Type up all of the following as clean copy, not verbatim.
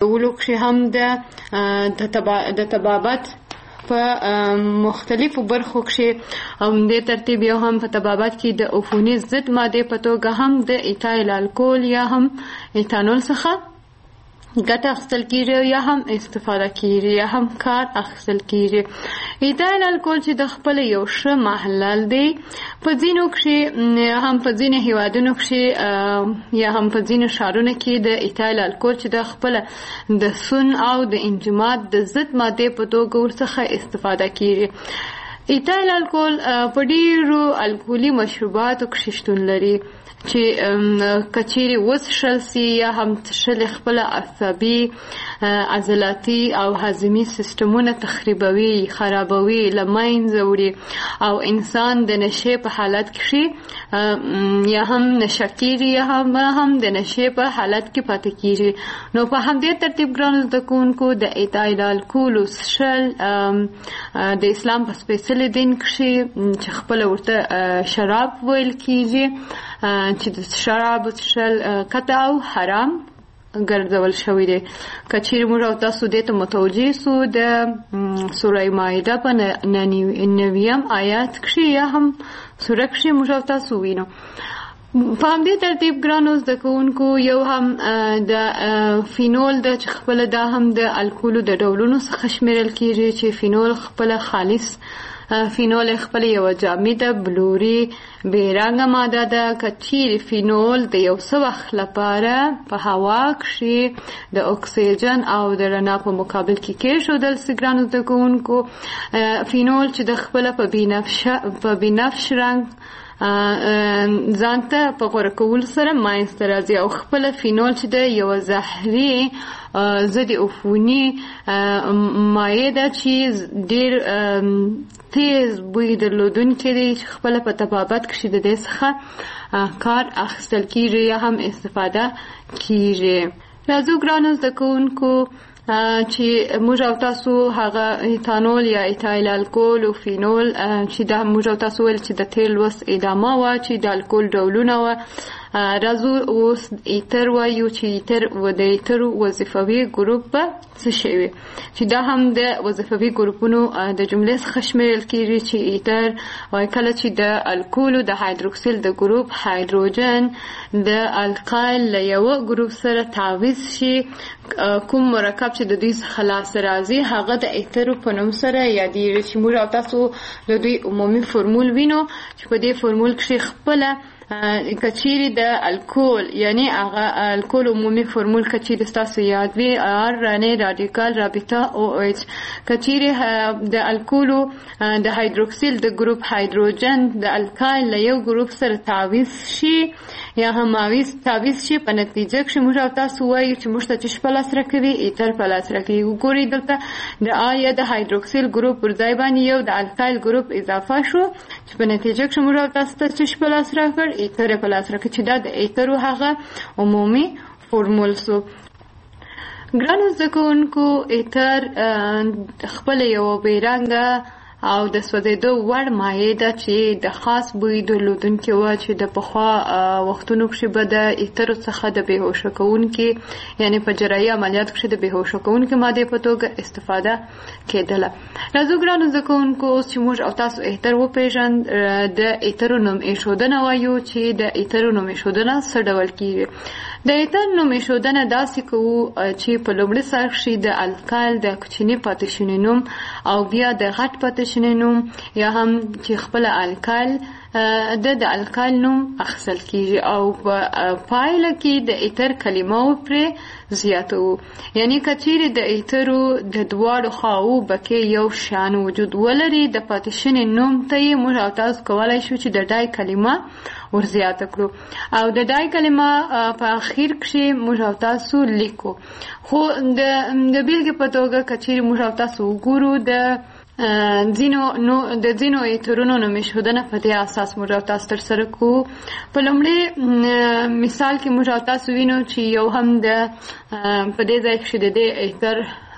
کولو کې هم د طبابت په مختلفو برخو کې د ترتیب یو هم په طبابت کې د عفوني ضد ماده په توګه هم د ایتایل الکول یا هم ایتانول څخه ګټه اخیستل کیږي یا هم استفاده کیږي یا هم کار اخیستل کیږي. ایتایل الکول چې د خپل یو ښه محلل دی په ځینو کې هم په ځینو هیوادونو کې یا هم په ځینو ښارونو کې د ایتایل الکول چې د خپل د سون او د انجماد د ضد ماده په توګه ورڅخه استفاده کیږي. ایتایل الکول په ډیرو الکولي مشروباتو کې شتون لري چې کچيري وڅښل سي یا هم څښل خپل عصبي عضلاتي او هضمي سیستمونه تخریبوي خرابوي لمنځه وړي او انسان د نشې په حالت کې یا هم نشکیږي یا هم د نشې په حالت کې پاتې کیږي. نو په همدې ترتیب ګران زده کوونکو د ایتایل الکول څښل د اسلام په سپېڅلي دین کې چې خپل ورته شراب ویل کیږي چې د شراب څښل قطع او حرام ګرځول شوی دی. کچیر موږ او تاسو دې ته متوجه سو د سوره مائده په 9 آیات کې یا هم سوره کې موږ او تاسو وینو. په همدې ترتیب ګرانو زده کوونکو یو هم د فینول د خپل دا هم د الکولو د ډولونو څخه شمیرل کیږي چې فینول خپل خالص فینول خپل یو جامده بلوري بیرنګه ماده ده. کچیر فینول د یو څه وخت لپاره په هوا کې د اکسیجن او د رڼا په مقابل کې کېښودل سي. ګرانو زده کوونکو فینول چې د خپل په بنفش رنګ ځانته په غوره کول سره ماینسته راځي او خپل فینول چې د یو زهري ضد عفوني مایع ده چې ډېر تیز بوی درلودونکی دی چې خپل په طبابت کې د دې څخه کار اخیستل کیږي یا هم استفاده کیږي. راځو ګرانو زده کوونکو چې موږ او تاسو هغه ایتانول یا ایتایل الکول او فینول چې دا موږ او تاسو ول چې د تیل وس ادامه وا چې د الکول ډولونه وا راځو اوس ایتر وایو چې ایتر و د ایتر وظیفوي ګروپ په څه شی وي چې دا هم د وظیفوي ګروپونو د جملې څخه شمیرل کیږي چې ایتر وای کله چې د الکول د هایدروکسیل د ګروپ هایدروجن د القایل له یو ګروپ سره تعویض شي کوم مرکب چې د دې خلاص راځي هغه د ایتر په نوم سره یادېږي چې موږ او تاسو د دوی عمومي فرمول وینو چې په دې فرمول کې خپل کچيري د الکول یعنی هغه الکول عمومي فرمول کچيري تاسو یاد وي ار رانه رادیکال رابطه او ایچ کچيري د الکول د هایدروکسیل د ګروپ هایدروجن د الکایل له یو ګروپ سره تعویض شي یا هم تعویض شي په نتیجه کې موږ تاسو وایو چې موږ ته چې په لاس راکوي ایتر په لاس راکوي. وګورئ دلته د آیا د هایدروکسیل ګروپ پر ځای باندې یو د الکایل ګروپ اضافه شو چې په نتیجه کې موږ تاسو ته چې په لاس راکړ ایتر په لاس راکړي چې دا د ایترو هغه عمومي فورمول سو. ګرانو زده کوونکو ایتر خپل یو بیرنګه او د سوځېدو وړ مایع ده چې د خاص بوی درلودونکې وه چې د پخوا وختونو کښې به د ایترو څخه د بېهوشه کوونکي یعنې په جراحي عملیاتو کښې د بېهوشه کوونکې مادې په توګه استفاده کېدله. راځو ګرانو زده کوونکو اوس چې موږ او تاسو ایتر وپېژند د ایترو نوم ایښودنه وایو چې د ایترو نوم ایښودنه څه ډول کېږي. د ایتر نوم ایښودنه داسې کوو چې په لومړي سر کښې د الکایل د کوچني پاتې نوم او بیا د غټ پاتې نوم یا هم چې خپل الکایل د الکایل نوم اخیستل کیږي او په پایله کې د ایتر کلمه پرې زیاتو یعنی کچېرې د ایترو د دواړو خواو بکې یو شان وجود ولري د پاتې نوم ته یې موږ او تاسو کولی شو چې د ډای کلمه ورزیاته کړو او د ډای کلمه په اخیر کې موږ او تاسو لیکو. خو د بیلګې په توګه کچېرې موږ او تاسو وګورو د ځینو ایترونو نوم ایښودنه په دې اساس موږ او تاسو ترسره کوو. په لومړي مثال کې موږ او تاسو وینو چې یو هم د په دې ځای کې د دې ایتر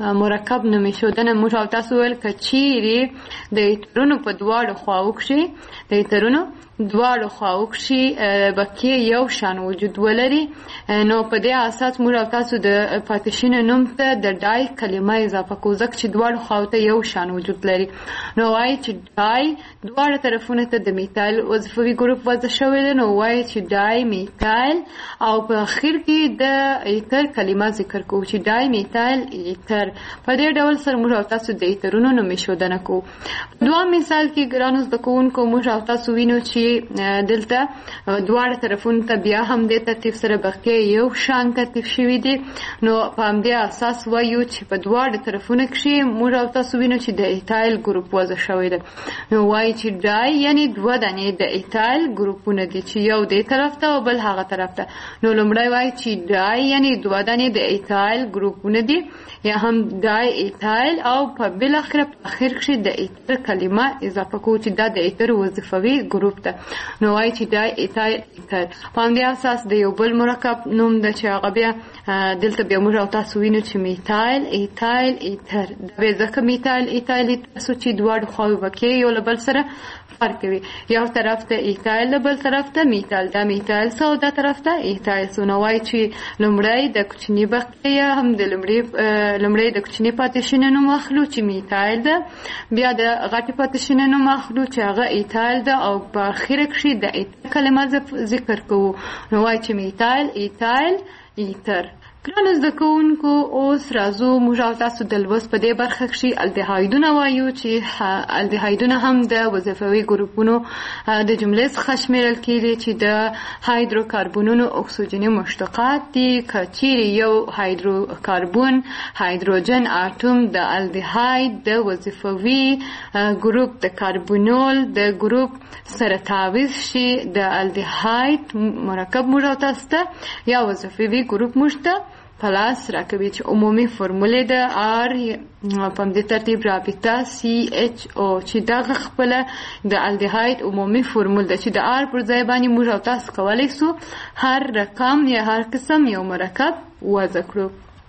مرکب نومې شودنه موږ او تاسو ول کچيري د ایترونو په دواړو خواو کې د ایترونو دواړو خواو کې بکې یو شان وجود ولري نو په دې اساس موږ او تاسو د پاتیشن نوم ته د ډای کلمه اضافه کوو ځکه چې دواړو خواو ته یو شان وجود لري نو وایي چې ډای دواړو طرفونو ته د میتایل وظیفوي ګروپ وضع شوی دی نو وایي چې ډای میتایل او په اخر کې د ایتر کلمه ذکر کوو چې ډای میتایل ایتر په دې ډول سره موږ او تاسو د ایترونو نومې شودنه کوو دوه مثال کې ګرانو زده کوونکو موږ او تاسو وینو چې دلته دواړه طرفونو ته بیا هم د ترتیب سره بقیه یو شان ترتیب شوی دی نو په همدې اساس وایو چې په دواړو طرفونو کې موږ او تاسو وینو چې د ایتایل ګروپ وضع شوی دی نو وایي چې ډای یعنی دوه دانې د ایتایل ګروپونه دي چې یو دې طرف ته او بل هغه طرف ته نو لومړی وایي چې ډای یعنی دوه دانې د ایتایل ګروپونه دي یا هم ډای ایتایل او په بل اخر کې د ایتر کلمه اضافه کوو چې دا د ایتر وظیفوي ګروپ ده نو وایي چې ډای ایتایل ایتر په همدې اساس د یو بل مرکب نوم د چې هغه بیا دلته بیا موږ او تاسو وینو چې میتایل ایتایل ایتر دا به ځکه میتایل ایتایل تاسو چې دواړو خواوې بکې یو له بل سره فرق کوي یو طرف ته ایتایل له بل طرف ته میتایل دا میتایل سو دا طرف ته ایتایل سو نو وایي چې لومړی د کوچني بکې هم د لومړی د کوچني پاتیشن نوم اخلو چې میتایل ده بیا د غټي پاتیشن نوم اخلو چې هغه ایتایل ده او په اخر کې د ایتر کلمه ذکر کوو نو وایي چې میتایل ایتایل ایتر ګرانو زده کوونکو اوس راځو موږ او تاسو د لوست په دې برخه کې الدهایدونه وایو چې الدهایدونه هم د وظیفوي ګروپونو د جملې څخه شمیرل کېږي چې د هایدروکاربونونو اکسیجني مشتقات دي که چیرې یو هایدروکاربون هایدروجن اتوم د الدهاید د وظیفوي ګروپ د کاربونول د ګروپ سره تعویض شي د الدهاید مرکب موږ او تاسو ته یا وظیفوي ګروپ موږ ته پلاس راکوي چې عمومي فرمولې د آر په دې ترتیب رابطه سی ایچ او چې دا خپل د الدهاید عمومي فرمول ده چې د آر پر ځای باندې موږ او تاسو کولای سو هر رقم یا هر قسم یو مرکب وضع کړو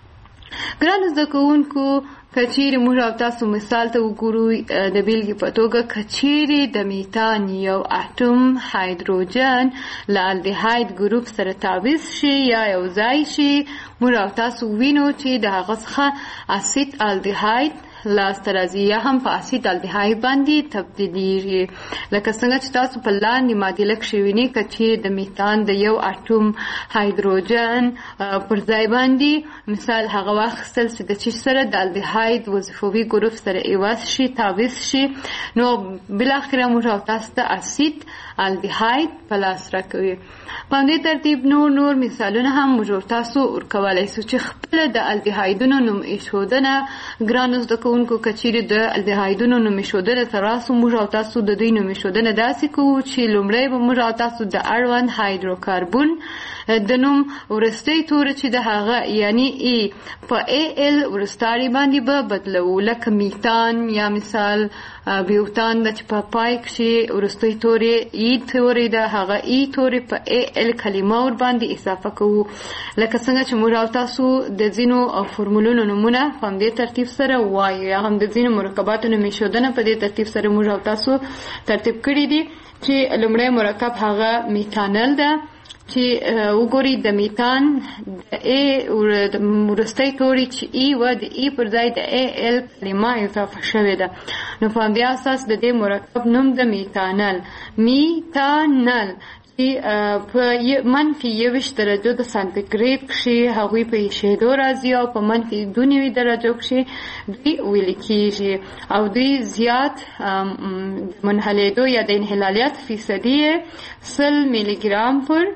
ګرانو زده کوونکو کچيري موږ او تاسو مثال ته وګورو د بیلګې په توګه کچيري د میتان یو اتوم هایدروجن له الدهاید ګروپ سره تعویض شي یا یو ځای شي موږ او تاسو وینو چې د هغه څخه اسید الدهاید لاسته راځي یا هم په اسید الدهاید باندې تبدیلیږي لکه څنګه چې تاسو په لاندې معادله کې وینئ چې د میتان د یو اتوم هایدروجن پر ځای باندې مثال هغه واخیستل چې د چې سره د الدهاید وظیفوي ګروپ سره ایواز شي تعویض شي نو بالاخره موږ او تاسو ته اسید الدهاید په لاس راکوي په دې ترتیب نور مثالونه هم موږ تاسو ورکولای شو چې خپل د الدهایدونو نوم ایښودنه ګرانو زده کوونکو کچيري د الدهایدونو نوم ایښودنه تراسو موږ او تاسو د دوی نوم ایښودنه داسې کوو چې لومړی به موږ او تاسو د اړوند هایدروکاربون د نوم ورستی تور چې د هغه یعنی ای په ای ال ورستاری باندې به بدلو لکه میتان یا مثال بیوتان د چې په پای کې ورستی تورې ای تورې د هغه ای تورې په ای ال کلمه ور باندې اضافه کوو لکه څنګه چې موږ او تاسو د ځینو فورمولونو نمونه په دې ترتیب سره وایو یا هم د ځینو مرکباتو نوم ایښودنه په دې ترتیب سره موږ او تاسو ترتیب کړی دي چې لومړی مرکب هغه میتانل ده چې وګوري د میتان د ای ورستی توري چې ای و د ای پر ځای د ای ال کلمه اضافه شوې ده نو په همدې اساس د دې مرکب نوم د میتانل چې په منفي 21 درجو د سانتیګریډ کې هغوی په شیدو راځي او په منفي 92 درجو کې دوی ویل کېږي او دوی زیات منحلیدو یا د انحلالیت فیصدي 100 میلی ګرام پر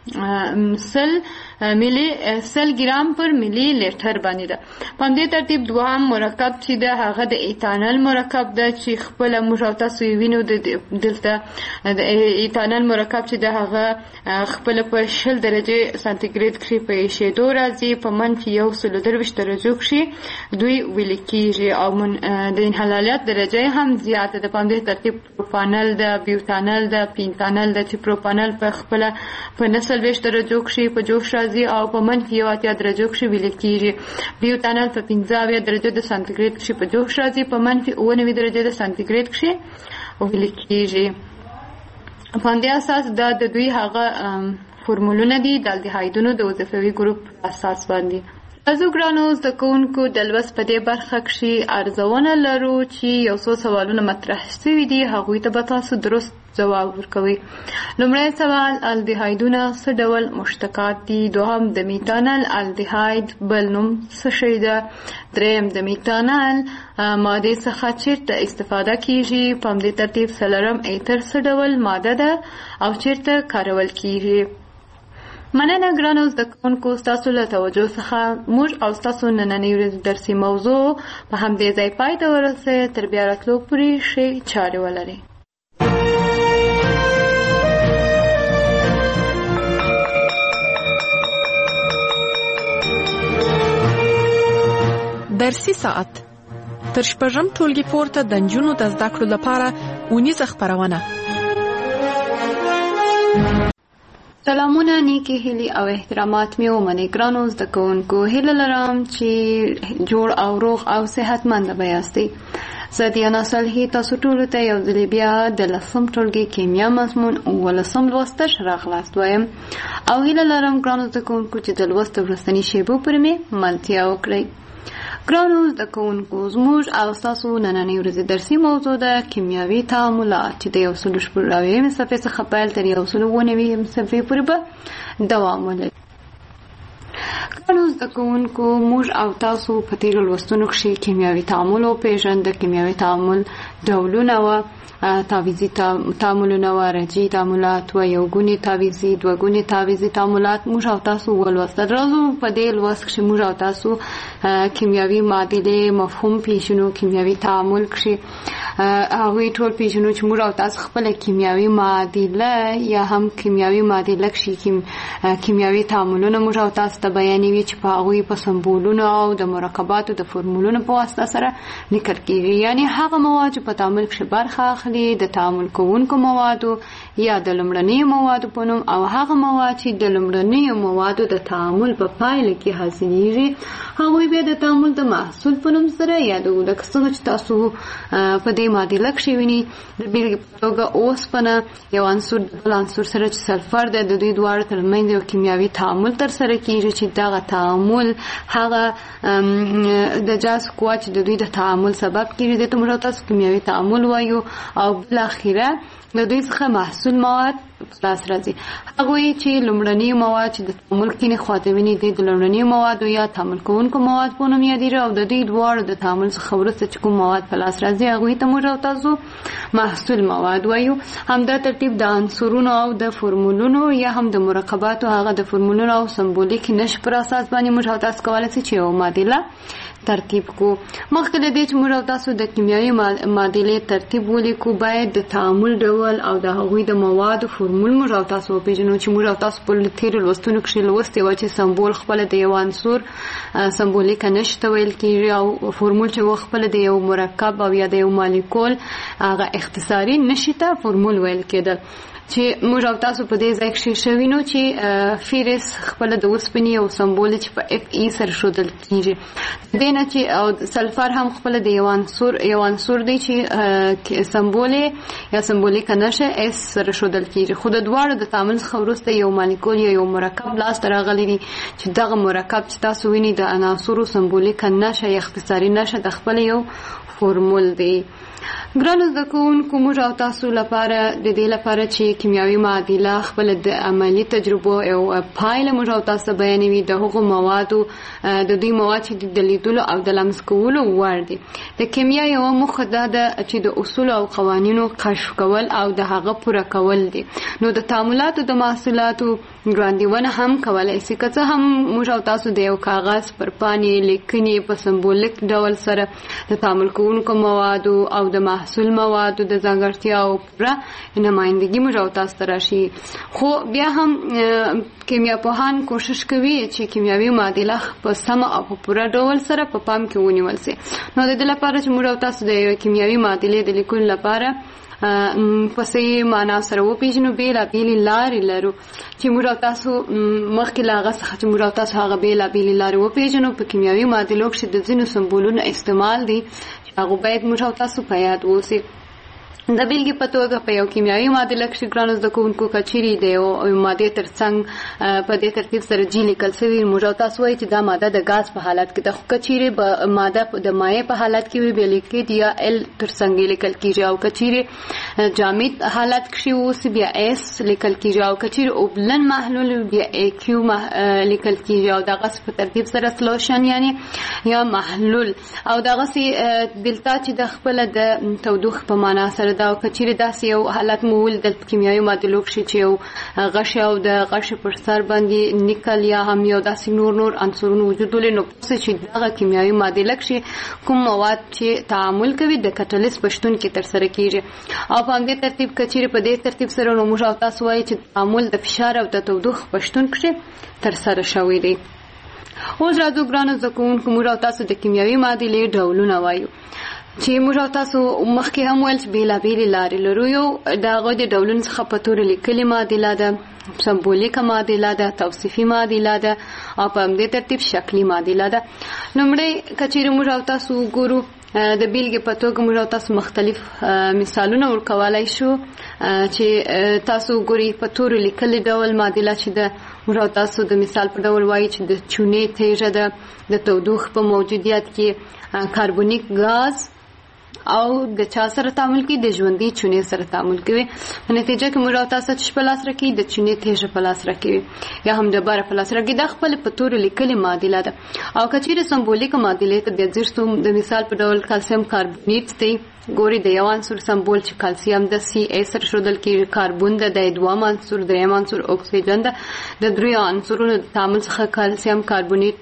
سل ګرام پر ملي لیټر باندې ده په دې ترتیب دوام مرکب چې د هغه د ایتانل مرکب ده چې خپل موږ او تاسو وینو دلته د ایتانل مرکب چې د هغه خپل په 0 درجه سانتیګریډ کې په شیدو راځي په منفي 123 درجو کې دوی ویل کېږي او د انحلالیت درجه هم زیاته ده په دې ترتیب پروپانل ده بیوتانل ده پینتانل ده چې پروپانل په خپل په 20 درجو کې په جوش راځي راځي او په -80 درجو کې ویل کېږي. بیوتانل په 15 درجو د سانتیګریډ کې په جوش راځي، په -90 درجو د سانتیګریډ کې ویل کېږي. په دې اساس دا د دوی هغه فورمولونه دي د الډیهایدونو د وظیفوي ګروپ اساس باندې. تاسو ګرانو زده کوونکو د لوست په دې برخه کې ارزونه لرو چې یو څو سوالونه مطرح شوي دي، هغوی ته به تاسو درست جواب ورکوي. لومړی سوال: الډیهایدونه څه ډول مشتقات دي؟ دوهم: د میتانل الډیهاید بل نوم څه شی ده؟ دریم: د میتانل ماده څخه چیرته استفاده کیږي؟ په همدې ترتیب څلورم: ایتر څه ډول ماده ده او چیرته کارول کیږي؟ مننه ګرانو زده کوونکو، ستاسو له توجه څخه موږ او ستاسو نننۍ ورځې درسي موضوع په همدې ځای پای ته ورسوي. تر بیا راتلو پورې ښې چارې ولرئ. درسي ساعت تر شپږم ټولګي پورته د نجونو د زده کړو لپاره اونیزه خپرونه. سلامونه، نیکی هیلې او احترامات مې ومنئ. ګرانو زده کوونکو، هیله لرم چې جوړ او روغ او صحتمند به یاستئ. زه دیانا صالحي تاسو ټولو ته یو ځل بیا د 10م ټولګي کیمیا مضمون 19م لوست ته راغلاست وایم او هیله لرم ګرانو زده کوونکو چې د لوست وروستنۍ شیبو پورې مې ملتیا وکړئ. ګرانو زده کوونکو، زموږ او ستاسو نننۍ ورځې درسي موضوع ده کیمیاوي تعاملات چې د 190 صفحې څخه پیل تر 190 صفحې پورې به دوام ولري. ګرانو زده کوونکو، موږ او تاسو په تیرو لوستونو کې کیمیاوي تعامل وپېژند. د کیمیاوي تعامل ډولونه وه: تعویضي تعاملونه وه، رجعي تعاملات وه، یو ګوني تعویضي، دوه ګوني تعویضي تعاملات موږ او تاسو ولوستل. راځو په دې لوست کې موږ او تاسو کیمیاوي معادلې مفهوم پیژنو. کیمیاوي تعامل کې هغوی ټول پیژنو چې موږ او تاسو خپله کیمیاوي معادله یا هم کیمیاوي معادله کې کیمیاوي تعاملونه موږ او تاسو ته بیانوي چې په هغوی په سمبولونو او د مرکباتو د فورمولونو په واسطه سره لیکل کېږي. یعنې هغه مواد چې په تعامل کې برخه اخلي د تعامل کوونکو موادو یا د لومړنیو موادو په نوم، او هغه مواد چې د لومړنیو موادو د تعامل په پایله کې حاصلیږي هغوی بیا د تعامل د محصول په نوم سره یادو. لکه څنګه چې تاسو په دې معادله کې وینئ، د بېلګې په توګه اوسپنه یو عنصر د بل عنصر سره چې سلفر دی، د دوی دواړو ترمنځ یو کیمیاوي تعامل ترسره کېږي چې دغه تعامل هغه د جذب قوه چې د دوی د تعامل سبب کېږي دې ته موږ تاسو کیمیاوي تعامل وایو. او بالاخره د دوی څخه محصول مواد لاس راځي. هغوی چې لومړني مواد چې د تعامل کې خواته ویني دي د لومړني موادو یا تعامل کوونکو مواد په نوم یادېږي، او د دوی دواړو د تعامل څخه وروسته چې کوم مواد په لاس راځي هغوی ته موږ او تاسو محصول مواد وایو. همدا ترتیب د عنصرونو او د فورمولونو یا هم د مرکباتو هغه د فورمولونو او سمبولیک نښې پر اساس باندې موږ او تاسو کولی شو چې یو معادله ترتیب کو. مخکې له دې چې موږ او تاسو د کیمیاوي معادلې ترتیب ولیکو، باید د تعامل ډول او د هغوی د موادو فورمول موږ او تاسو وپېژنو چې موږ او تاسو په تېرو لوستونو کښې لوستې وه چې سمبول خپله د یو عنصر سمبولیکه نښې ته ویل کېږي، او فورمول چې و خپله د یو مرکب او یا د یو مالیکول هغه اختصاري نښې ته فورمول ویل کېدل. چې موږ او تاسو په دې ځای کې شوي نو چې فیرس خپله د اوسپنې یو سمبول چې په اف ای سره ښودل کېږي، دې نه چې او سلفر هم خپله د یو عنصر دی چې سمبول یا سمبولیکه نښه اس سره ښودل کېږي. خو د دواړو د تعامل څخه وروسته یو مالیکول یا یو مرکب لاسته راغلی دی چې دغه مرکب چې تاسو وینئ د عناصرو سمبولیکه نښه یا اختصاري نښه د خپل یو فورمول دی. ګرانو زده کوونکو، موږ او تاسو لپاره د دې لپاره چې کیمیاوي معادله خپل د عملي تجربو او پایله موږ او تاسو بیانوي د هغو موادو د دوی مواد چې د لیدلو او د لمس کولو وړ دي. د کیمیا یوه موخه دا ده چې د اصولو او قوانینو کشف کول او د هغه پوره کول دي. نو د تعاملاتو د محصولاتو وړاندیونه هم کولی شي. که څه هم موږ او تاسو د یو کاغذ پر پاڼې لیکنې په سمبولیک ډول سره د تعامل کوونکو موادو او د محصول موادو د ځانګړتیاو پوره نمائندګي موږ او تاسو ته راشي. خو بیا هم کیمیا پوهان کوشش کوي چې کیمیاوي معادله په سمه او په پوره ډول سره په پام کې ونیول شي. نو د دې لپاره چې موږ او تاسو د کیمیاوي معادلې د لیکلو لپاره په صحیح معنا سره وپېژنو، بېلابېلې لارې لرو چې موږ او تاسو مخکې له هغه څخه چې موږ او تاسو هغه بېلابېلې لارې وپېژنو. په کیمیاوي معادلو کښې د ځینو سمبولونو استعمال دی چې هغه باید موږ او تاسو په یاد واوسي. د بیلګې په توګه په یو کیمیاوي معادله کښې ګرانو زده کوونکو کچیرې د یو مادې تر څنګ په دې ترتیب سره جي لیکل شوي، موږ او تاسو وایي چې دا ماده د ګاز په حالت کې ده. خو کچیرې به ماده د مایع په حالت کې وي بیا لیکید یا ال تر څنګ لیکل کېږي، او کچیرې جامد حالت کښې اوسي بیا اس لیکل کېږي، او کچیرې اوبلن محلول بیا ای کیو لیکل کېږي، او دغسې په ترتیب سره سلوشن یعنی یا محلول. او دغسې دلته چې د خپله د تودوخې په معنا سره او کچیرې داسې یو حالت مو ولیدل په کیمیاوي معادلو کښې چې یو غشی او د غشي پر سر باندې نیکل یا هم یو داسې نور عنصرونه وجود ولري، نو پوه چې دغه کیمیاوي معادله کښې کوم مواد چې تعامل کوي د کټلیس په شتون کې ترسره کېږي. او په همدې ترتیب کچیرې په دې ترتیب سره نو موږ او تاسو وایي چې تعامل د فشار او د تودوخې په شتون کښې ترسره شوی دی. اوس راځو ګرانو زده کوونکو موږ او تاسو د کیمیاوي معادلې ډولونه وایو چې موږ او تاسو مخکې هم ویل چې بېلابېلې لارې لرو. یو د هغوی د ډولونو څخه په توره لیکلې معادله ده، سمبولیکه معادله ده، توصیفي معادله ده او په همدې ترتیب شکلي معادله ده. لومړی کچیرې موږ او تاسو وګورو د بیلګې په توګه موږ او تاسو مختلف مثالونه ورکولی شو چې تاسو وګورئ په تورو لیکلې ډول معادله چې ده موږ او تاسو د مثال په ډول وایي چې د چونې تیږه ده د تودوخې په موجودیت کې کاربونیک غاز او د چا سره تعامل کوي؟ د ژوندۍ چونې سره تعامل کوي. په نتیجه کې موږ او تاسو چې په لاس راکوي د چونې تیږه په لاس راکوي یا هم ډبره په لاس راکوي. دا خپل په تورو لیکلې معادله ده. او کچیرې سمبولیکه معادلې ته بیا ځیر شو د مثال په ډول کلسیم کاربونیټ دی. ګوري د یو عنصر سمبول چې کلسیم د سی ای سره ښودل کېږي، کاربون ده د دویم عنصر، دریم عنصر اکسیجن ده. د دریو عنصرونو د تعامل څخه کلسیم کاربونیټ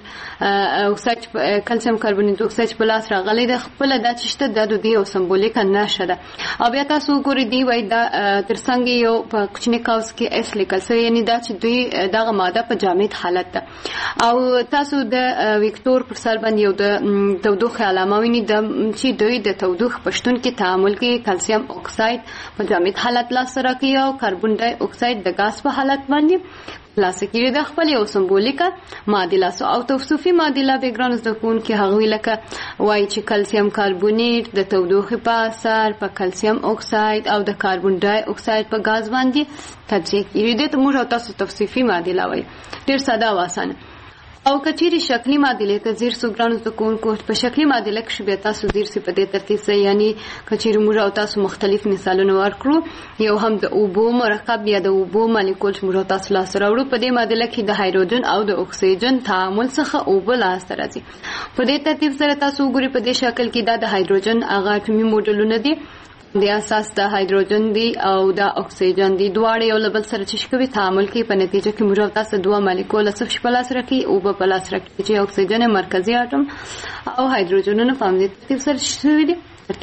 اکسایډ په لاس راغلی ده. خپله دا چې شته دا د دې یو سمبولیکه نښه ده. او بیا تاسو وګورئ دی وایي دا تر څنګ یو په کوچني قوس کې اس لیکل شوی، یعنې دا چې دوی دغه ماده په جامد حالت ده. او تاسو د ویکتور پر سر باندې یو د تودوخې علامه وینئ چې دوی د تودوخې په شتون کې تعامل کوي. کلسیم اکساید په جامد حالت لاسته راکوي او کاربن ډای اکساید د ګاز په حالت باندې لاسته کېږي. د خپل یو سمبولیکه معادله سو. او توصیفي معادله به ګرانو زده کوونکي هغوی لکه وایي چې کلسیم کاربونیټ د تودوخې په اثر په کلسیم اکساید او د کاربن ډای اکساید په ګاز باندې تجزیه کېږي. دې ته موږ او تاسو توصیفي معادله وایي. ډېر ساده او اسانه. او کچیرې شکلي معادلې ته ځیر سو ګرانو زده کوونکو په شکلي معادله کښې بیا تاسو ځیر سئ په دې ترتیب سره، یعنې کچیرې موږ او تاسو مختلف مثالونه ورکړو. یو هم د اوبو مرکب یا د اوبو مالیکول چې موږ او تاسو لاسته راوړو په دې معادله کې د هایدروجن او د اکسیجن تعامل څخه اوبه لاسته راځي. په دې ترتیب سره تاسو وګورئ په دې شکل کې دا د هایدروجن هغه اټومي موډلونه دي. د اساس د هایدروجن دی او د اکسیجن دی، دواړه یو له بل سره چې کوي تعامل کوي. په نتیجه کې موږ تاسو دوه مالیکول څه په لاس راکړي او په لاس راکړي چې اکسیجن مرکزی اټوم او هایدروجنونه په همدې ترتیب سره شوي دي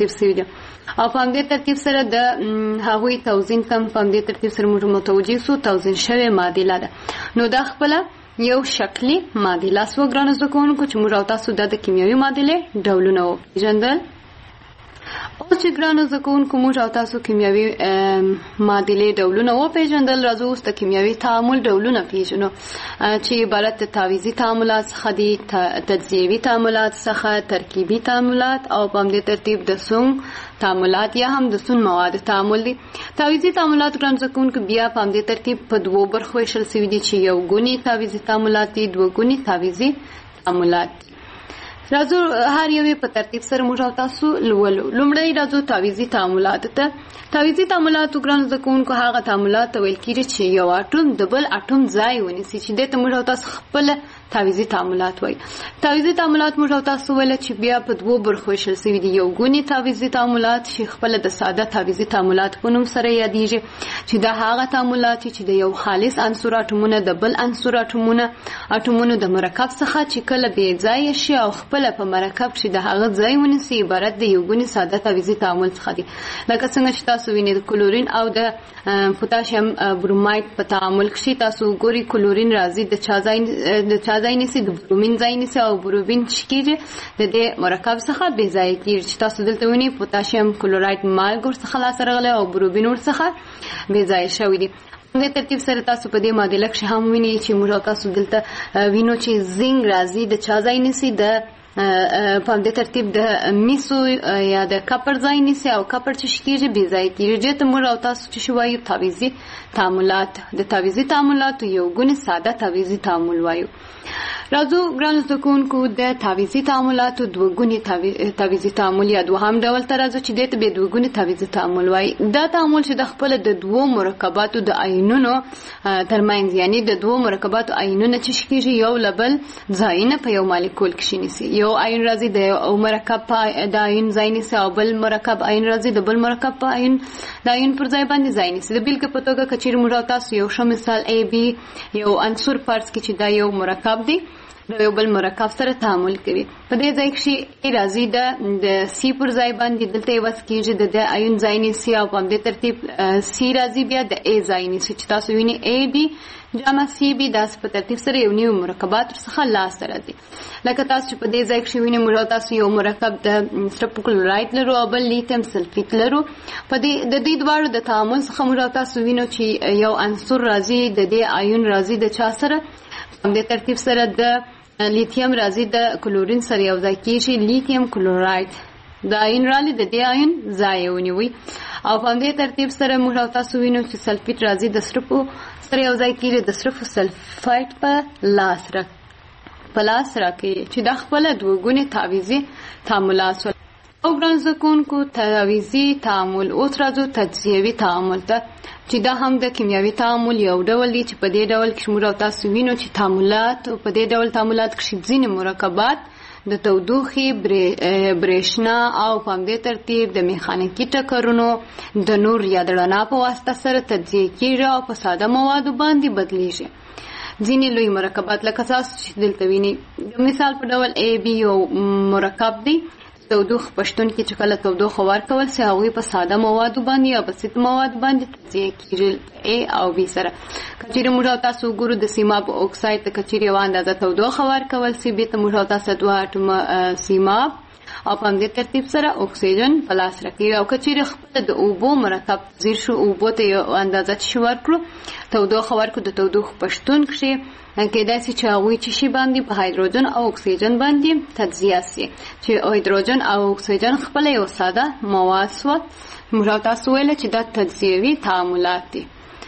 او په همدې ترتیب سره د هغوی توزین تم په همدې ترتیب سره موږ متوجه سو توزین شوی معادله ده. نو دا خپله یو شکلي معادله سو ګرانو زده کوونکو چې موږ تاسو د کیمیاوي معادلې ډولونه وپېژندل. اوس چې ګرانو زده کوونکو موږ او تاسو کیمیاوي معادلې ډولونه وپېژندل، راځو اوس د کیمیاوي تعامل ډولونه پېژنو چې عبارت د تعویضي تعاملات څخه دي، تجزیوي تعاملات څخه، ترکیبي تعاملات او په همدې ترتیب د سون تعاملات یا هم د سون مواد تعامل دي. تعویضي تعاملات ګرانو زده کوونکو بیا په همدې ترتیب په دوو برخو ویشل شوي دي چې یو ګوني تعویضي تعاملات دي، دوه ګوني تعویضي تعاملات. راځو هر یو په ترتیب سره موږ او تاسو لولو. لومړی راځو تعویضي تعاملات ته. تعویضي تعاملات ګرانو زده کوونکو هغه تعاملات ته ویل کېږي چې یو اټوم د بل اټوم ځای ونیسي، چې دې ته موږ او تاسو خپله تعویضي تعاملات وایي. تعویضي تعاملات موږ او تاسو ویل چې بیا په دوو برخو ویشل سوي دي. یو ګوني تعویضي تعاملات چې خپله د ساده تعویضي تعاملات په نوم سره یادیږي چې دا هغه تعاملات چې د یو خالص عنصر اټومونه د بل عنصر اټومونو د مرکب څخه چې کله بې ځایه شي او خپله په مرکب چې د هغه ځای ونیسي عبارت د یو ګوني ساده تعویضي تعامل څخه دي. لکه څنګه چې تاسو وینئ د کلورین او د پوتاشیم برومایډ په تعامل کې تاسو ګوري کلورین راځي د چا ځای نیسي د برومین ځای نیسي او برومین چې کېږي د دې مرکب څخه بې ځایه کېږي چې تاسو دلته وینئ پوتاشیم کلورایډ مالګ ورڅخه لاسته راغلی او برومین ورڅخه بې ځایه شوی دي. د ترتیب سره تاسو په دې معادله کې هم وینئ چې موږ تاسو دلته وینو چې زنګ راځي د چا ځای نیسي د په همدې ترتیب د میسو یا د کپر ځای نیسي او کپر چې کېږي بې ځایه کېږي. دې ته موږ او تاسو چې وایو تعویضي تعاملات. د تعویضي تعاملاتو یو ګونې ساده تعویضي تعامل وایو. راځو ګرانو زده کوونکو د تعویضي تعاملاتو دوه ګونې تعویضي تعامل یا دوهم ډول ته راځو چې دې ته بیا دوه ګونې تعویضي تعامل وایي. دا تعامل چې د خپله د دوو مرکباتو د آیونونو ترمنځ یعنی د دوو مرکباتو آیونونه چې کېږي یو له بل ځایونه په یو مالیکول کې نیسي. یو آیون راځي د یو مرکب په د آیون ځای نیسي او بل مرکب آیون راځي د بل مرکب په آیون د آیون پر ځای باندې ځای نیسي. د بیلګې په توګه که چیرې موږ تاسو یو ښه مثال A B یو عنصر فرض کړي چې دا یو مرکب دی د یو بل مرکب سره تعامل کوي. په دې ځای کې A راځي د C پر ځای باندې دلته یې وس کېږي د آیون ځای نیسي او په همدې ترتیب C راځي بیا د A ځای نیسي چې تاسو وینئ A B جمع C B داسې په ترتیب سره یو نوي مرکبات ورڅخه لاسته راځي. لکه تاسو چې په دې ځای کې وینئ موږ تاسو یو مرکب د سرپ کلورایډ لرو او بل لیتیم سلفیت لرو. په د دې دواړو د تعامل څخه موږ تاسو وینو چې یو عنصر راځي د دې آیون راځي د چا سره په همدې ترتیب سره د لیتیم راځي د کلورین سره یو ځای کېږي لیتیم کلورایډ د آیون رالی د دې آیون ځای ونیوي او په همدې ترتیب سره موږ تاسو وینو چې سلفیت راځي د سرپو سره یو ځای کېږي د سرپو سلفایډ په لاس راکوي چې دا خپله دوه ګونې تعویضي تعاملات او ګران زده کوونکو تعویضي تعامل. اوس راځو تجزیوي تعامل ته چې دا هم د کیمیاوي تعامل یو ډول دی چې په دې ډول کې موږ تاسو وینو چې تعاملات په دې ډول تعاملات کې ځینې مرکبات د تودوخې برېښنا او په همدې ترتیب د میخانیکي ټکرونو د نور یا د رڼا په واسطه سره تجزیه کېږي او په ساده موادو باندې بدلیږي. ځینې لوی مرکبات لکه تاسو چې دلته وینئ د مثال په ډول A B یو مرکب دی تودوخه پښتون کې چې کله تودوخه ورکول سي هغوی په ساده موادو باندې یا بسیط مواد باندې تجزیه کېږي A او B سره. کچېرې موږ تاسو ګورو د سیماب اکساید ته کچېرې یوه اندازه تودوخه ورکول سي بیا ته موږ تاسو دوه اټومه سیماب او په همدې ترتیب سره اکسیجن په لاس راکوي. او کچېرې خپله د اوبو مرکب زیر شو اوبو ته یو اندازه چې ورکړو تودوخه ورکړو د تودوخه پښتون کښې کېدای شي چې هغوی چې شي باندې په هایدروجن او اکسیجن باندې تجزیه سي چې هایدروجن او اکسیجن خپله یو ساده مواد سوه. موږ تاسو ویله چې دا تجزیوي تعاملات دي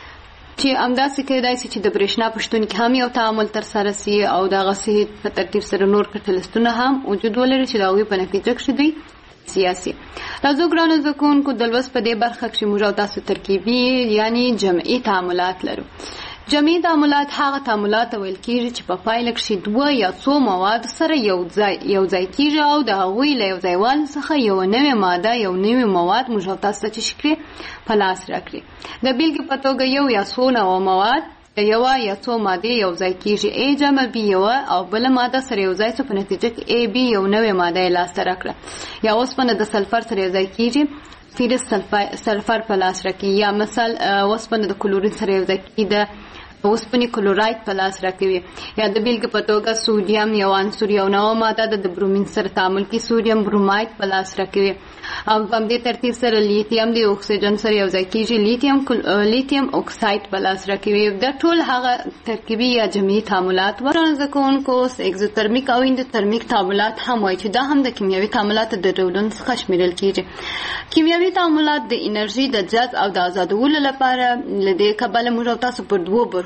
چې همداسې کېدای شي چې د برېښنا په شتون کې هم یو تعامل ترسره سي او دغسې په ترتیب سره نور کټلستونه هم وجود ولري چې د هغوی په نتیجه کښې دوی سیاسي. راځو ګرانو زده کوونکو د لوست په دې برخه کښې موږ تاسو ترکیبي یعنې جمعي تعاملات لرو. جمعي تعاملات هغه تعاملات ویل کېږي چې په پایله کښې دوه یا څو مواد سره یو ځای کېږي او د هغوی له یو ځایوالي څخه یوه نوې ماده یو نوې مواد موږ تاسو ته چې کړي په لاس راکړي. د بیلګې په توګه یو یا څو نوه مواد یوه یا څو مادې یو ځای کېږي A جمع B یوه او بله ماده سره یو ځای شو په نتیجه کې A B یو نوې ماده یې لاسته راکړه. یا اوسپنه د سلفر سره یو ځای کېږي فیرس سلفر په لاس راکوي. یا مثال اوسپنه د کلورین سره یو ځای کېږي د اوسپنې کلورایډ په لاس راکوي. یا د بیلګې په توګه سودیم یو عنصر یو نوه ماده د برومین سره تعامل کې سودیم برومایډ په لاس راکوي. او په همدې ترتیب سره لیتیم د اکسیجن سره یو ځای کېږي لیتیم اکساید په لاس راکوي. دا ټول هغه ترکیبي یا جمعي تعاملات ورته زده کوونکو اکزوترمیک او اندوترمیک تعاملات هم وایي چې دا هم د کیمیاوي تعاملاتو د ډولونو څخه شمیرل کېږي. کیمیاوي تعاملات د انرژي د جذب او د ازادولو لپاره له دې کبله موږ تاسو پر دوو برخو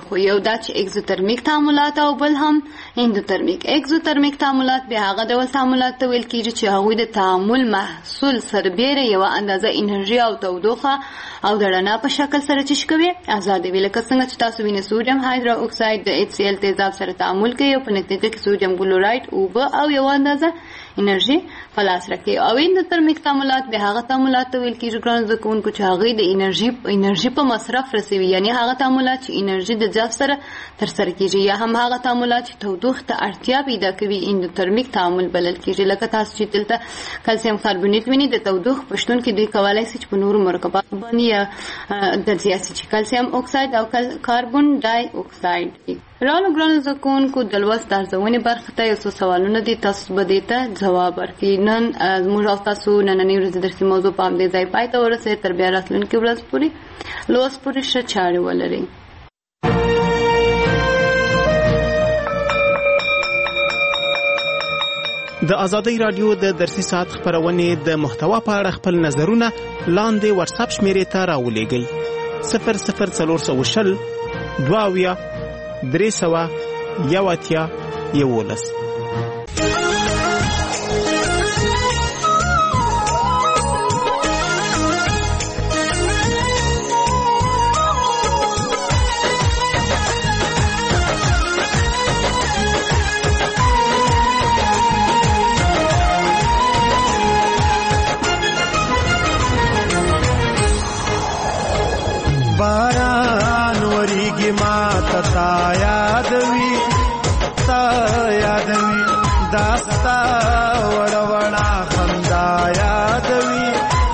برخو. یو دا چې اگزوترمیک تعاملات او بل هم اندوترمیک. اگزوترمیک تعاملات به هغه ډول تعاملات ته ویل کیږي چې هغوی د تعامل محصول سربیره یو اندازه انرژي او تودوخه او د رڼا په شکل سره چش کوي آزاد وي. لکه څنګه چې تاسو وینئ سوډیم هایدرو اکساید د HCl تیزاب سره تعامل کوي او په نتیجه کې سوډیم کلورایډ اوبه او یو اندازه انرژي په لاس راکوي. او اندوترمیک تعاملات به هغه تعاملات ته ویل کیږي ګران زده کوونکو چې هغوی د انرژي په مصرف رسوي، یعنی هغه تعاملات چې انرژي د جذب سره ترسره کیږي، یا هم هغه تعاملات چې تودوخې ته اړتیا پیدا کوي اندوترمیک تعامل بلل کیږي. لکه تاسو چې دلته کلسیم کاربونیټ وینئ د تودوخې په شتون کې دوی کولی شي چې په نورو مرکباتو باندې یا تجزیه شي چې کلسیم اکساید او کاربون ډای اکساید دي. رالو ګرانو زده کوونکو د لوست د ارزونې برخې ته یو څو سوالونه دي، تاسو به دې ته ځواب ورکړئ. نن زموږ او تاسو نننۍ ورځې درسي موضوع په همدې ځای پای ته ورسوي. تر بیا راتلونکې ورځ پورې لوست پورې ښه چارې ولرئ. د آزادۍ رادیو د درسي ساعت خبرونې د محتوا په اړه خپل نظرونه لاندې واتساپ شمیرې ته راولېږئ 00420 22 300 11. باران وریږي ما ته یادوي داستا وړوړه خندا یادوي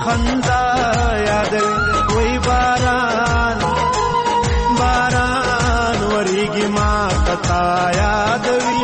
وای باران وریږي ما ته یادوي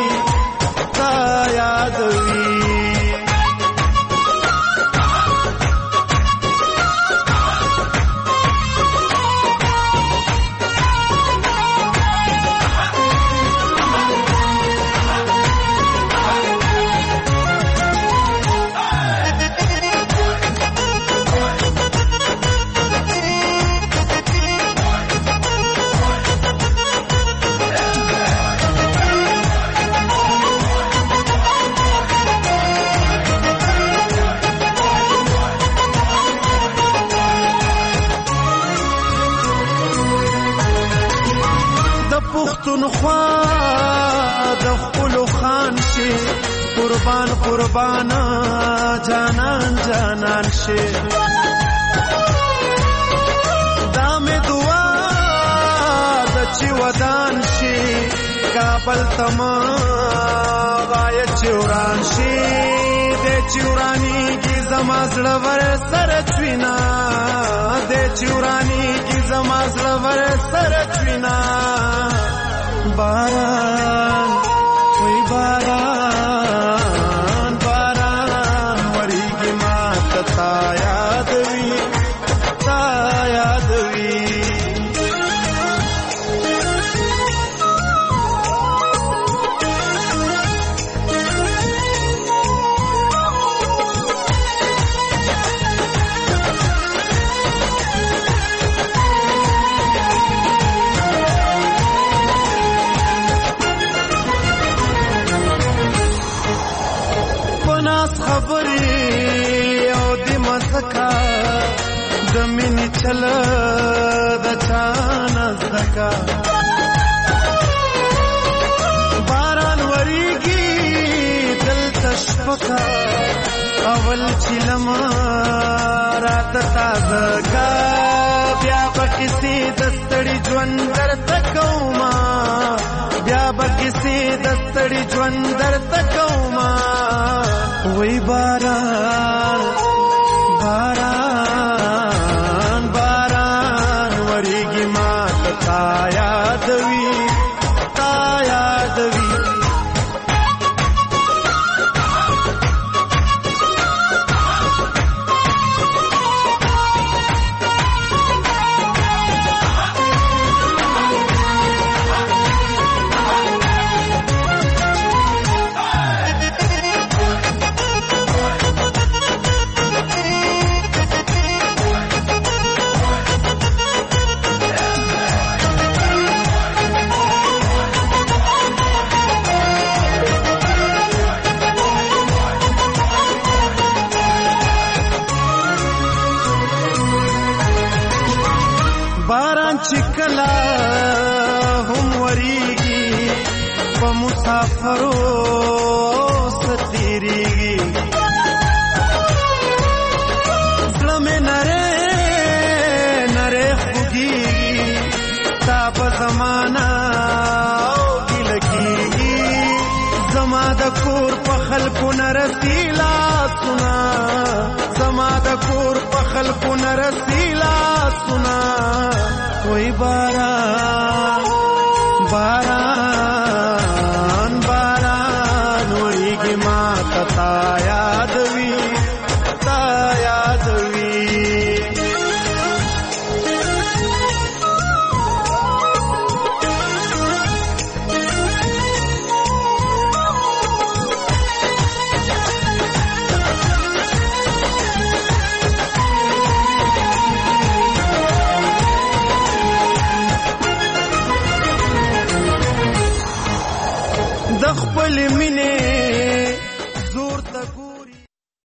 قربان جانان شي دا مې دعا د چې ودان شي کابل تما غای چوران شي د چورانی کی زما زړه ور سره چوینا د چورانی کی زما زړه ور سره چوینا باران وای باران وریږي ما ته یادوي د مینې چل د چانه زکا باران وریږي دلته شپکا اول چې لمه راته تازه کا بیا به کسې د ستړي ژوند درته کومه وای باران وریږي ما ته یادوي چې کله هم وریږي په مسافرو ستیریږي زړه مې نری نری خوږیږي ستا په زمانه او ګیله کېږي زما د کور په خلکو نه رسي لاسونه زما د کور په خلکو نه رسي لاسونه وای باران